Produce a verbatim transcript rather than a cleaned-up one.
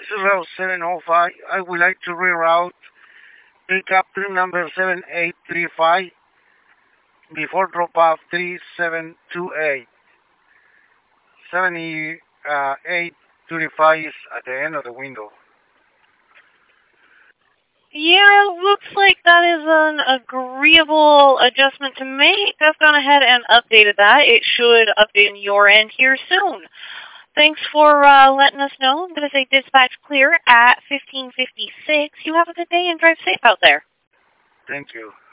is route seven oh five. I would like to reroute pickup trim number seven eight three five before drop off three seven two eight. seventy-eight thirty-five is at the end of the window. Yeah, looks like that is an agreeable adjustment to make. I've gone ahead and updated that. It should update on your end here soon. Thanks for uh, letting us know. I'm going to say dispatch clear at fifteen fifty-six. You have a good day and drive safe out there. Thank you.